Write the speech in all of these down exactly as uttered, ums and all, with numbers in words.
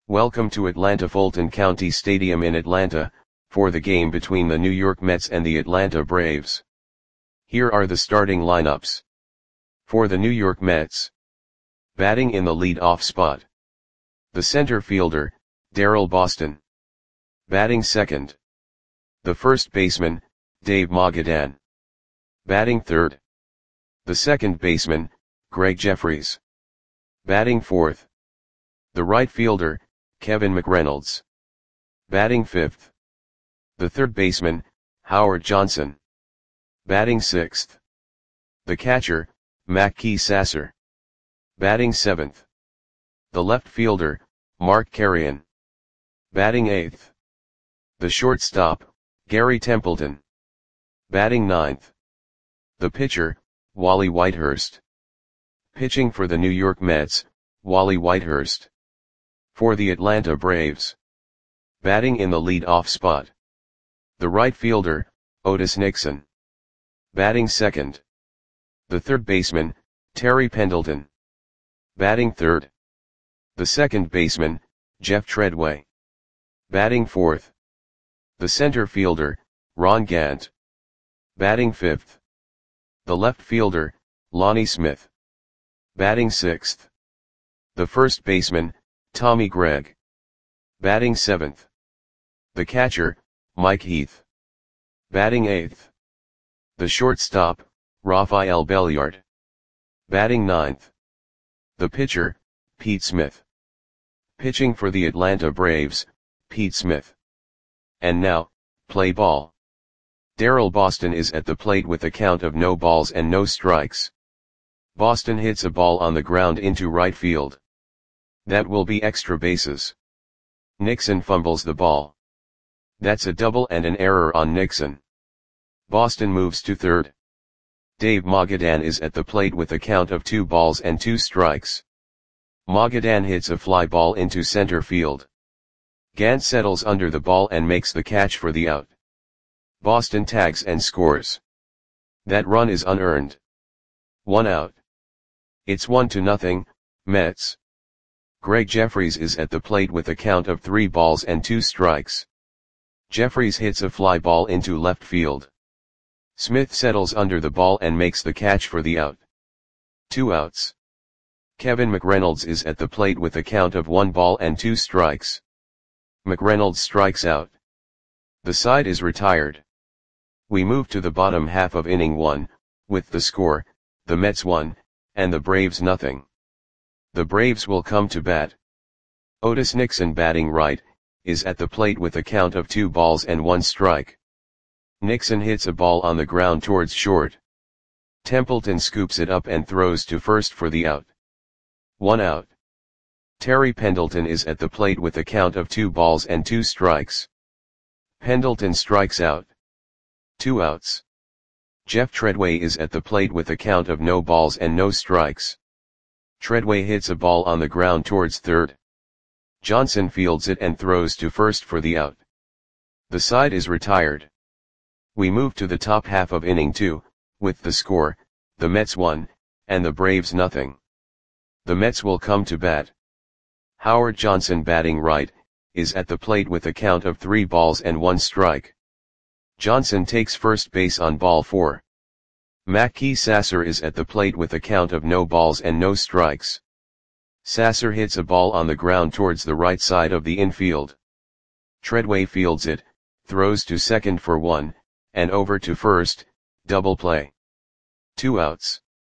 Welcome to Atlanta Fulton County Stadium in Atlanta, for the game between the New York Mets and the Atlanta Braves. Here are the starting lineups. For the New York Mets. Batting in the lead-off spot. The center fielder, Daryl Boston. Batting second. The first baseman, Dave Mogadan. Batting third. The second baseman, Greg Jefferies. Batting fourth. The right fielder, Kevin McReynolds. Batting fifth. The third baseman, Howard Johnson. Batting sixth. The catcher, Mackey Sasser. Batting seventh. The left fielder, Mark Carreon. Batting eighth. The shortstop, Gary Templeton. Batting ninth. The pitcher, Wally Whitehurst. Pitching for the New York Mets, Wally Whitehurst. For the Atlanta Braves. Batting in the lead-off spot. The right fielder, Otis Nixon. Batting second. The third baseman, Terry Pendleton. Batting third. The second baseman, Jeff Treadway. Batting fourth. The center fielder, Ron Gant. Batting fifth. The left fielder, Lonnie Smith. Batting sixth. The first baseman, Tommy Gregg. Batting seventh. The catcher, Mike Heath. Batting eighth. The shortstop, Rafael Belliard. Batting ninth. The pitcher, Pete Smith. Pitching for the Atlanta Braves, Pete Smith. And now, play ball. Daryl Boston is at the plate with a count of no balls and no strikes. Boston hits a ball on the ground into right field. That will be extra bases. Nixon fumbles the ball. That's a double and an error on Nixon. Boston moves to third. Dave Mogadan is at the plate with a count of two balls and two strikes. Mogadan hits a fly ball into center field. Gant settles under the ball and makes the catch for the out. Boston tags and scores. That run is unearned. One out. It's one to nothing, Mets. Greg Jefferies is at the plate with a count of three balls and two strikes. Jefferies hits a fly ball into left field. Smith settles under the ball and makes the catch for the out. Two outs. Kevin McReynolds is at the plate with a count of one ball and two strikes. McReynolds strikes out. The side is retired. We move to the bottom half of inning one, with the score, the Mets one, and the Braves nothing. The Braves will come to bat. Otis Nixon, batting right, is at the plate with a count of two balls and one strike. Nixon hits a ball on the ground towards short. Templeton scoops it up and throws to first for the out. One out. Terry Pendleton is at the plate with a count of two balls and two strikes. Pendleton strikes out. Two outs. Jeff Treadway is at the plate with a count of no balls and no strikes. Treadway hits a ball on the ground towards third. Johnson fields it and throws to first for the out. The side is retired. We move to the top half of inning two, with the score, the Mets one, and the Braves nothing. The Mets will come to bat. Howard Johnson, batting right, is at the plate with a count of three balls and one strike. Johnson takes first base on ball four. Mackey Sasser is at the plate with a count of no balls and no strikes. Sasser hits a ball on the ground towards the right side of the infield. Treadway fields it, throws to second for one, and over to first, double play. Two outs.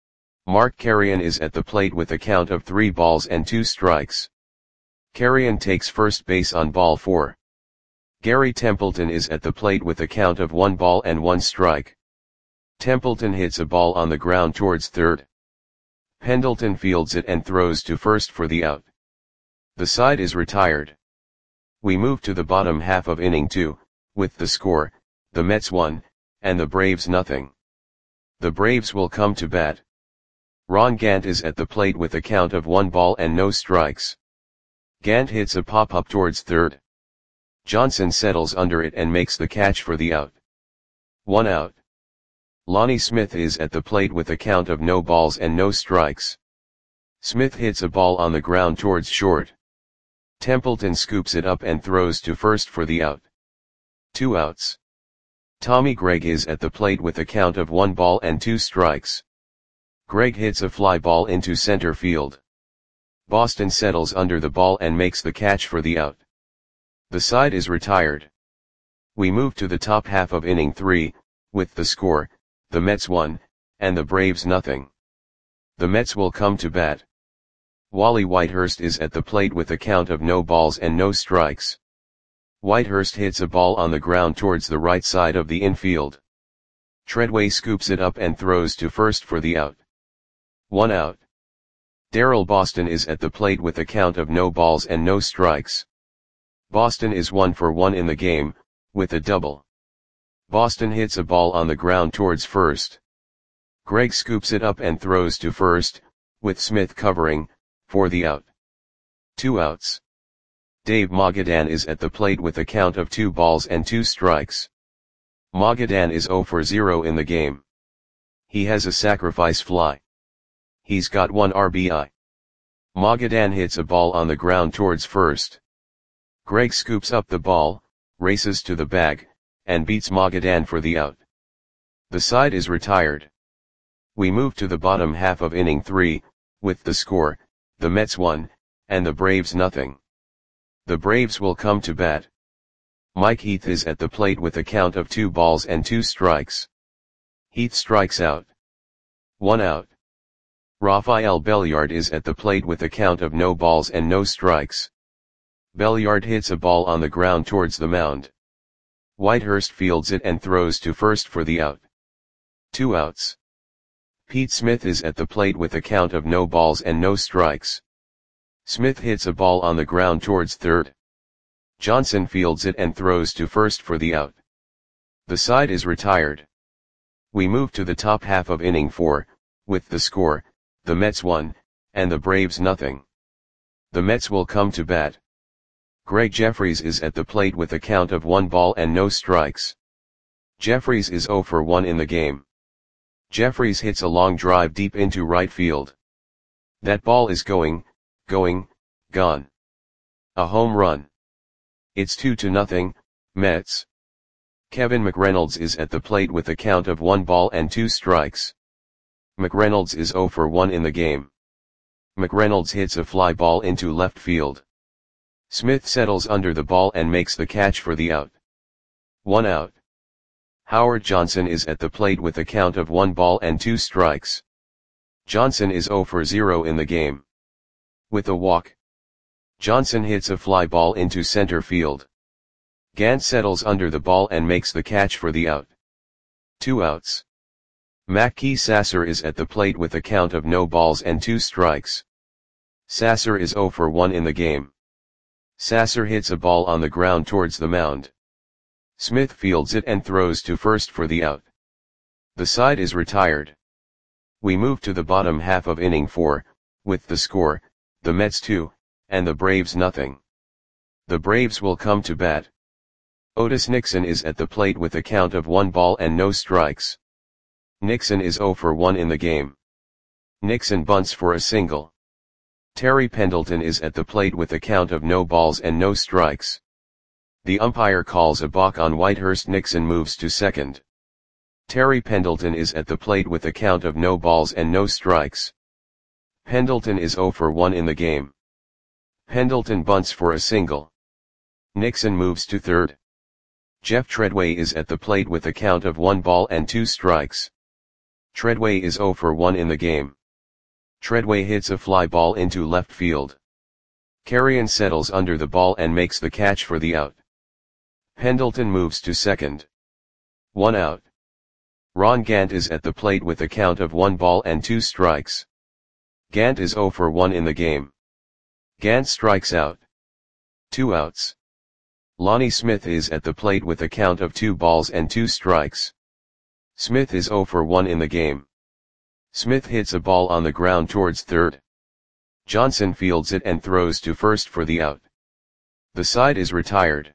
Mark Carreon is at the plate with a count of three balls and two strikes. Carreon takes first base on ball four. Gary Templeton is at the plate with a count of one ball and one strike. Templeton hits a ball on the ground towards third. Pendleton fields it and throws to first for the out. The side is retired. We move to the bottom half of inning two, with the score, the Mets one, and the Braves nothing. The Braves will come to bat. Ron Gant is at the plate with a count of one ball and no strikes. Gant hits a pop-up towards third. Johnson settles under it and makes the catch for the out. One out. Lonnie Smith is at the plate with a count of no balls and no strikes. Smith hits a ball on the ground towards short. Templeton scoops it up and throws to first for the out. Two outs. Tommy Gregg is at the plate with a count of one ball and two strikes. Gregg hits a fly ball into center field. Boston settles under the ball and makes the catch for the out. The side is retired. We move to the top half of inning three, with the score, the Mets one, and the Braves nothing. The Mets will come to bat. Wally Whitehurst is at the plate with a count of no balls and no strikes. Whitehurst hits a ball on the ground towards the right side of the infield. Treadway scoops it up and throws to first for the out. One out. Darryl Boston is at the plate with a count of no balls and no strikes. Boston is one for one in the game, with a double. Boston hits a ball on the ground towards first. Gregg scoops it up and throws to first, with Smith covering, for the out. Two outs. Dave Magadan is at the plate with a count of two balls and two strikes. Magadan is zero for zero in the game. He has a sacrifice fly. He's got one R B I. Magadan hits a ball on the ground towards first. Gregg scoops up the ball, races to the bag, and beats Magadan for the out. The side is retired. We move to the bottom half of inning three, with the score, the Mets one, and the Braves nothing. The Braves will come to bat. Mike Heath is at the plate with a count of two balls and two strikes. Heath strikes out. One out. Rafael Belliard is at the plate with a count of no balls and no strikes. Belliard hits a ball on the ground towards the mound. Whitehurst fields it and throws to first for the out. Two outs. Pete Smith is at the plate with a count of no balls and no strikes. Smith hits a ball on the ground towards third. Johnson fields it and throws to first for the out. The side is retired. We move to the top half of inning four, with the score, the Mets one, and the Braves nothing. The Mets will come to bat. Greg Jeffries is at the plate with a count of one ball and no strikes. Jeffries is zero for one in the game. Jeffries hits a long drive deep into right field. That ball is going, going, gone. A home run. It's two to nothing, Mets. Kevin McReynolds is at the plate with a count of one ball and two strikes. McReynolds is zero for one in the game. McReynolds hits a fly ball into left field. Smith settles under the ball and makes the catch for the out. One out. Howard Johnson is at the plate with a count of one ball and two strikes. Johnson is zero for zero in the game. With a walk. Johnson hits a fly ball into center field. Gant settles under the ball and makes the catch for the out. Two outs. Mackey Sasser is at the plate with a count of no balls and two strikes. Sasser is zero for one in the game. Sasser hits a ball on the ground towards the mound. Smith fields it and throws to first for the out. The side is retired. We move to the bottom half of inning four, with the score, the Mets two, and the Braves nothing. The Braves will come to bat. Otis Nixon is at the plate with a count of one ball and no strikes. Nixon is zero for one in the game. Nixon bunts for a single. Terry Pendleton is at the plate with a count of no balls and no strikes. The umpire calls a balk on Whitehurst. Nixon moves to second. Terry Pendleton is at the plate with a count of no balls and no strikes. Pendleton is zero for one in the game. Pendleton bunts for a single. Nixon moves to third. Jeff Treadway is at the plate with a count of one ball and two strikes. Treadway is zero for one in the game. Treadway hits a fly ball into left field. Carrion settles under the ball and makes the catch for the out. Pendleton moves to second. One out. Ron Gant is at the plate with a count of one ball and two strikes. Gant is zero for one in the game. Gant strikes out. Two outs. Lonnie Smith is at the plate with a count of two balls and two strikes. Smith is zero for one in the game. Smith hits a ball on the ground towards third. Johnson fields it and throws to first for the out. The side is retired.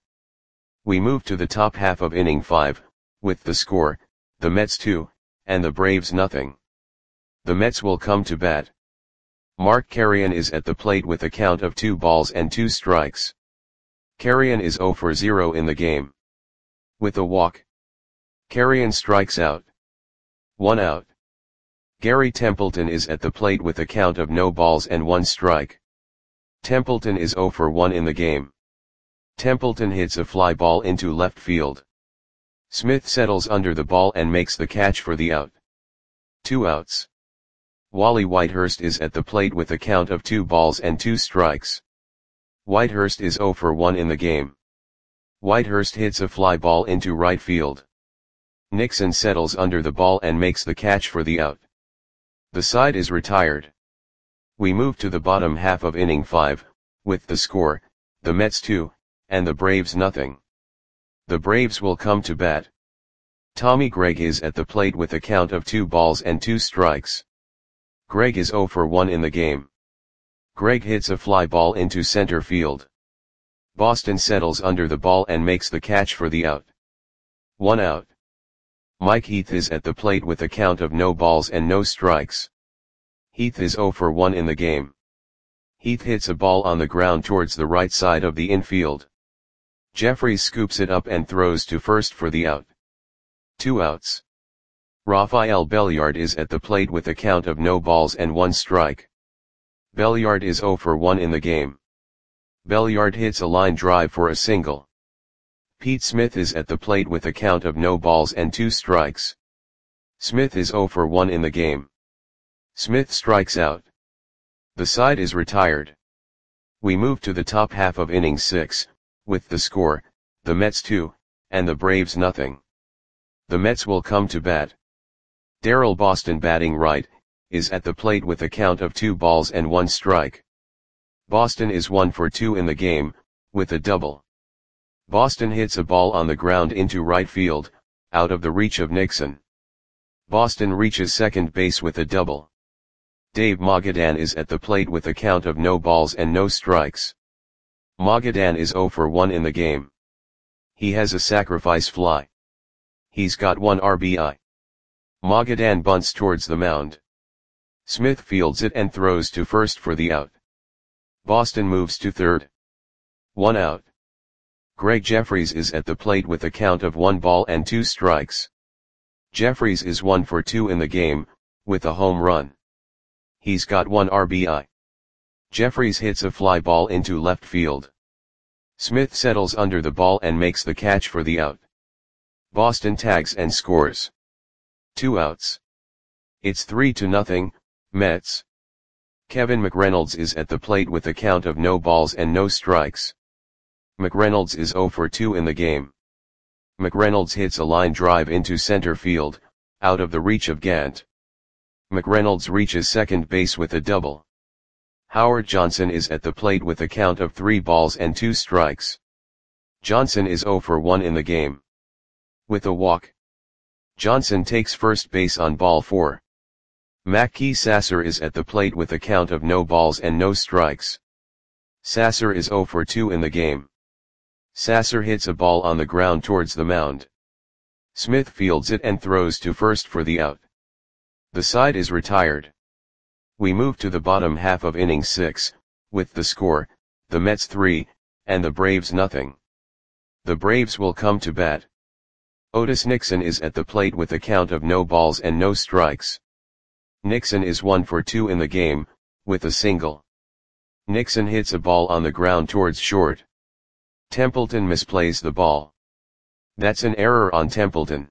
We move to the top half of inning five, with the score, the Mets two, and the Braves nothing. The Mets will come to bat. Mark Carrion is at the plate with a count of two balls and two strikes. Carrion is zero for zero in the game. With a walk, Carrion strikes out. One out. Gary Templeton is at the plate with a count of no balls and one strike. Templeton is zero for one in the game. Templeton hits a fly ball into left field. Smith settles under the ball and makes the catch for the out. Two outs. Wally Whitehurst is at the plate with a count of two balls and two strikes. Whitehurst is zero for one in the game. Whitehurst hits a fly ball into right field. Nixon settles under the ball and makes the catch for the out. The side is retired. We move to the bottom half of inning five, with the score, the Mets two, and the Braves nothing. The Braves will come to bat. Tommy Gregg is at the plate with a count of two balls and two strikes. Gregg is zero for one in the game. Gregg hits a fly ball into center field. Boston settles under the ball and makes the catch for the out. One out. Mike Heath is at the plate with a count of no balls and no strikes. Heath is zero for one in the game. Heath hits a ball on the ground towards the right side of the infield. Jeffries scoops it up and throws to first for the out. Two outs. Rafael Belliard is at the plate with a count of no balls and one strike. Belliard is zero for one in the game. Belliard hits a line drive for a single. Pete Smith is at the plate with a count of no balls and two strikes. Smith is zero for one in the game. Smith strikes out. The side is retired. We move to the top half of inning six, with the score, the Mets two, and the Braves nothing. The Mets will come to bat. Darryl Boston, batting right, is at the plate with a count of two balls and one strike. Boston is one for two in the game, with a double. Boston hits a ball on the ground into right field, out of the reach of Nixon. Boston reaches second base with a double. Dave Magadan is at the plate with a count of no balls and no strikes. Magadan is zero for one in the game. He has a sacrifice fly. He's got one R B I. Magadan bunts towards the mound. Smith fields it and throws to first for the out. Boston moves to third. One out. Greg Jeffries is at the plate with a count of one ball and two strikes. Jeffries is one for two in the game, with a home run. He's got one R B I. Jeffries hits a fly ball into left field. Smith settles under the ball and makes the catch for the out. Boston tags and scores. Two outs. It's three to nothing, Mets. Kevin McReynolds is at the plate with a count of no balls and no strikes. McReynolds is zero for two in the game. McReynolds hits a line drive into center field, out of the reach of Gant. McReynolds reaches second base with a double. Howard Johnson is at the plate with a count of three balls and two strikes. Johnson is zero for one in the game. With a walk, Johnson takes first base on ball four. Mackey Sasser is at the plate with a count of no balls and no strikes. Sasser is zero for two in the game. Sasser hits a ball on the ground towards the mound. Smith fields it and throws to first for the out. The side is retired. We move to the bottom half of inning six, with the score, the Mets three, and the Braves nothing. The Braves will come to bat. Otis Nixon is at the plate with a count of no balls and no strikes. Nixon is one for two in the game, with a single. Nixon hits a ball on the ground towards short. Templeton misplays the ball. That's an error on Templeton.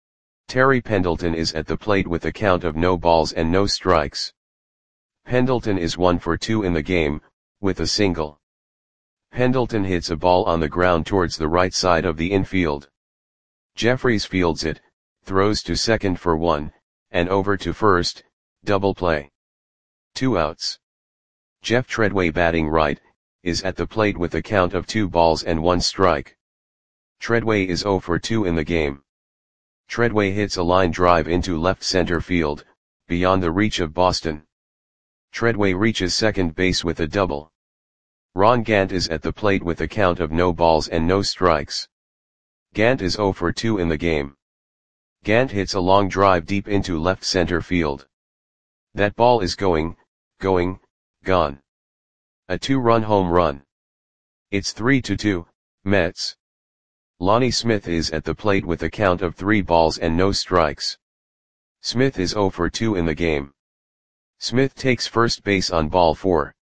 Terry Pendleton is at the plate with a count of no balls and no strikes. Pendleton is one for two in the game, with a single. Pendleton hits a ball on the ground towards the right side of the infield. Jeffries fields it, throws to second for one, and over to first, double play. Two outs. Jeff Treadway, batting right, is at the plate with a count of two balls and one strike. Treadway is zero for two in the game. Treadway hits a line drive into left center field, beyond the reach of Boston. Treadway reaches second base with a double. Ron Gant is at the plate with a count of no balls and no strikes. Gant is zero for two in the game. Gant hits a long drive deep into left center field. That ball is going, going, gone. A two-run home run. It's three to two, Mets. Lonnie Smith is at the plate with a count of three balls and no strikes. Smith is oh for two in the game. Smith takes first base on ball four.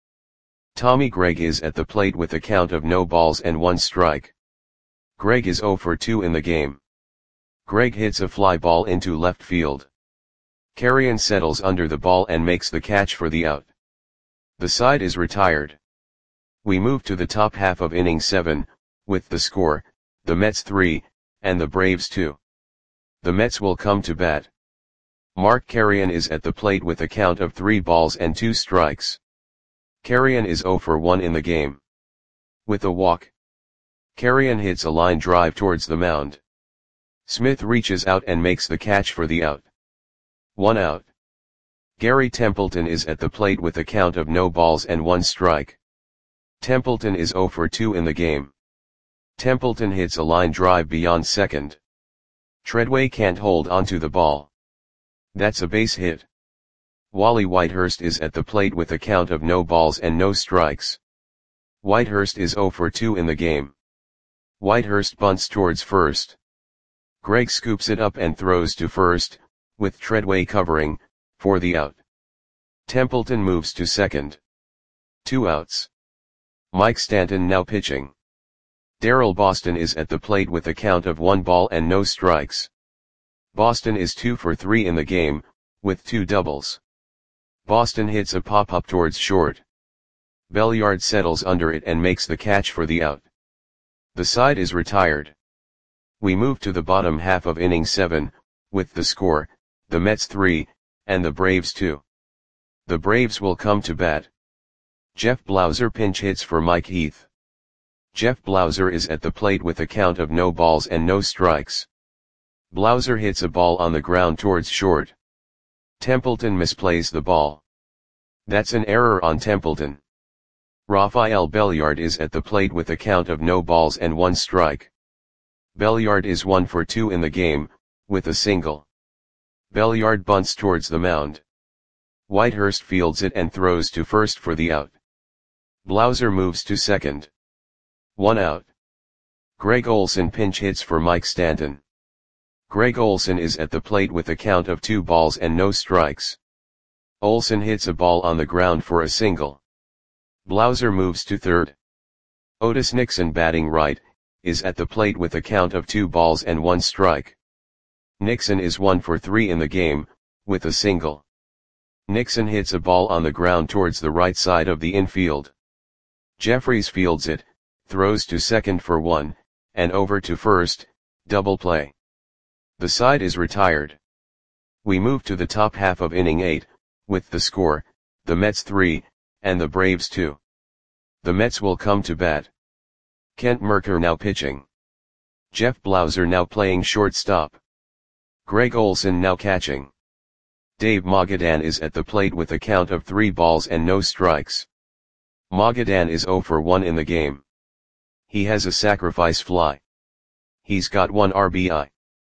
Tommy Gregg is at the plate with a count of no balls and one strike. Gregg is oh for two in the game. Gregg hits a fly ball into left field. Carrion settles under the ball and makes the catch for the out. The side is retired. We move to the top half of inning seven, with the score, the Mets three, and the Braves two. The Mets will come to bat. Mark Carrion is at the plate with a count of three balls and two strikes. Carrion is oh for one in the game. With a walk, Carrion hits a line drive towards the mound. Smith reaches out and makes the catch for the out. One out. Gary Templeton is at the plate with a count of no balls and one strike. Templeton is oh for two in the game. Templeton hits a line drive beyond second. Treadway can't hold onto the ball. That's a base hit. Wally Whitehurst is at the plate with a count of no balls and no strikes. Whitehurst is oh for two in the game. Whitehurst bunts towards first. Gregg scoops it up and throws to first, with Treadway covering, for the out. Templeton moves to second. Two outs. Mike Stanton now pitching. Darrell Boston is at the plate with a count of one ball and no strikes. Boston is two for three in the game, with two doubles. Boston hits a pop-up towards short. Belliard settles under it and makes the catch for the out. The side is retired. We move to the bottom half of inning seven, with the score, the Mets three, and the Braves two. The Braves will come to bat. Jeff Blauser pinch hits for Mike Heath. Jeff Blauser is at the plate with a count of no balls and no strikes. Blauser hits a ball on the ground towards short. Templeton misplays the ball. That's an error on Templeton. Rafael Belliard is at the plate with a count of no balls and one strike. Belliard is one for two in the game, with a single. Belliard bunts towards the mound. Whitehurst fields it and throws to first for the out. Blauser moves to second. One out. Greg Olson pinch hits for Mike Stanton. Greg Olson is at the plate with a count of two balls and no strikes. Olson hits a ball on the ground for a single. Blauser moves to third. Otis Nixon, batting right, is at the plate with a count of two balls and one strike. Nixon is one for three in the game, with a single. Nixon hits a ball on the ground towards the right side of the infield. Jeffries fields it, throws to second for one, and over to first, double play. The side is retired. We move to the top half of inning eight, with the score, the Mets three, and the Braves two. The Mets will come to bat. Kent Mercker now pitching. Jeff Blauser now playing shortstop. Greg Olson now catching. Dave Magadan is at the plate with a count of three balls and no strikes. Magadan is oh for one in the game. He has a sacrifice fly. He's got one R B I.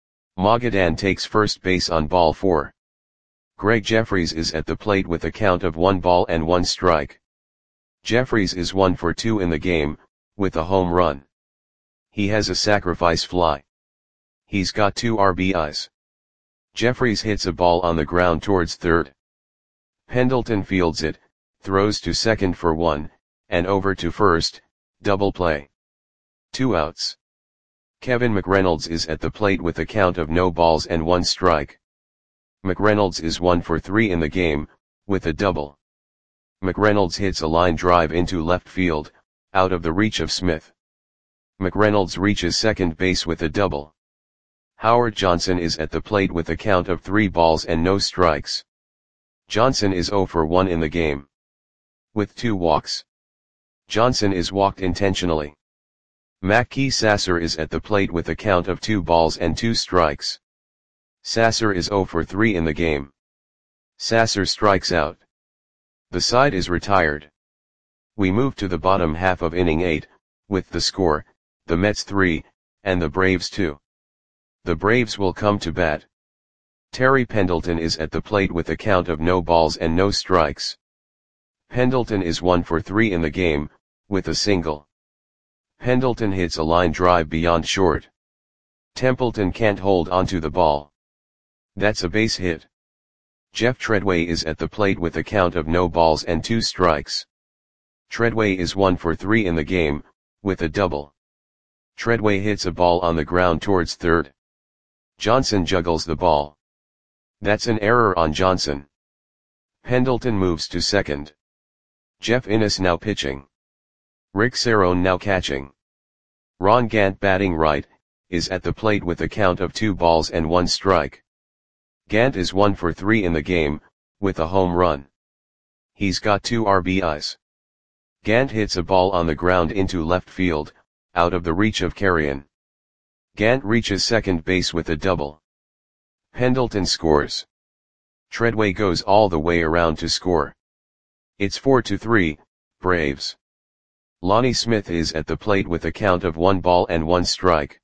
Magadan takes first base on ball four. Greg Jeffries is at the plate with a count of one ball and one strike. Jeffries is one for two in the game, with a home run. He has a sacrifice fly. He's got two R B Is. Jeffries hits a ball on the ground towards third. Pendleton fields it, throws to second for one, and over to first, double play. Two outs. Kevin McReynolds is at the plate with a count of no balls and one strike. McReynolds is one for three in the game, with a double. McReynolds hits a line drive into left field, out of the reach of Smith. McReynolds reaches second base with a double. Howard Johnson is at the plate with a count of three balls and no strikes. Johnson is oh for one in the game. With two walks. Johnson is walked intentionally. Mackey Sasser is at the plate with a count of two balls and two strikes. Sasser is oh for three in the game. Sasser strikes out. The side is retired. We move to the bottom half of inning eight, with the score, the Mets three, and the Braves two. The Braves will come to bat. Terry Pendleton is at the plate with a count of no balls and no strikes. Pendleton is one for three in the game, with a single. Pendleton hits a line drive beyond short. Templeton can't hold onto the ball. That's a base hit. Jeff Treadway is at the plate with a count of no balls and two strikes. Treadway is one for three in the game, with a double. Treadway hits a ball on the ground towards third. Johnson juggles the ball. That's an error on Johnson. Pendleton moves to second. Jeff Innes now pitching. Rick Cerone now catching. Ron Gant batting right, is at the plate with a count of two balls and one strike. Gant is one for three in the game, with a home run. He's got two R B Is. Gant hits a ball on the ground into left field, out of the reach of Carrion. Gant reaches second base with a double. Pendleton scores. Treadway goes all the way around to score. It's four to three, Braves. Lonnie Smith is at the plate with a count of one ball and one strike.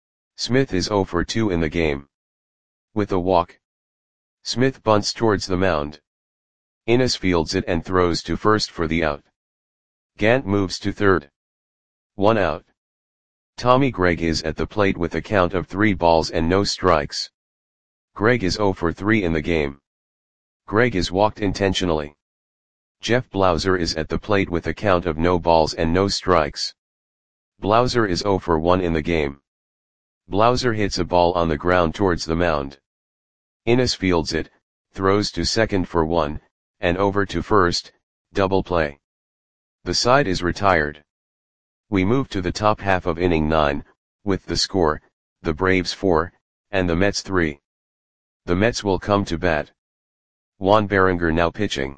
Smith is zero for two in the game. With a walk. Smith bunts towards the mound. Innes fields it and throws to first for the out. Gant moves to third. One out. Tommy Gregg is at the plate with a count of three balls and no strikes. Gregg is zero for three in the game. Gregg is walked intentionally. Jeff Blauser is at the plate with a count of no balls and no strikes. Blauser is zero for one in the game. Blauser hits a ball on the ground towards the mound. Innes fields it, throws to second for one, and over to first, double play. The side is retired. We move to the top half of inning nine, with the score, the Braves four, and the Mets three. The Mets will come to bat. Juan Berenger now pitching.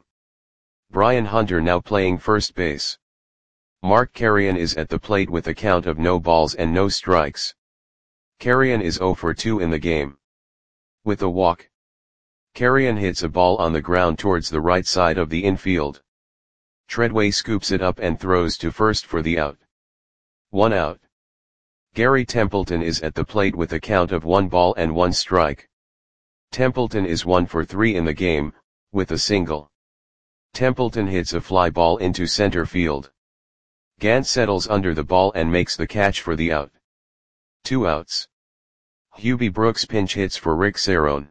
Brian Hunter now playing first base. Mark Carrion is at the plate with a count of no balls and no strikes. Carrion is zero for two in the game. With a walk. Carrion hits a ball on the ground towards the right side of the infield. Treadway scoops it up and throws to first for the out. One out. Gary Templeton is at the plate with a count of one ball and one strike. Templeton is one for three in the game, with a single. Templeton hits a fly ball into center field. Gant settles under the ball and makes the catch for the out. Two outs. Hubie Brooks pinch hits for Rick Cerone.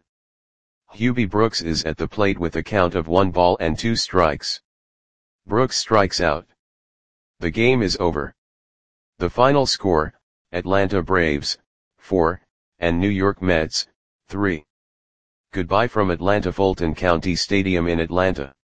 Hubie Brooks is at the plate with a count of one ball and two strikes. Brooks strikes out. The game is over. The final score, Atlanta Braves, four, and New York Mets, three. Goodbye from Atlanta Fulton County Stadium in Atlanta.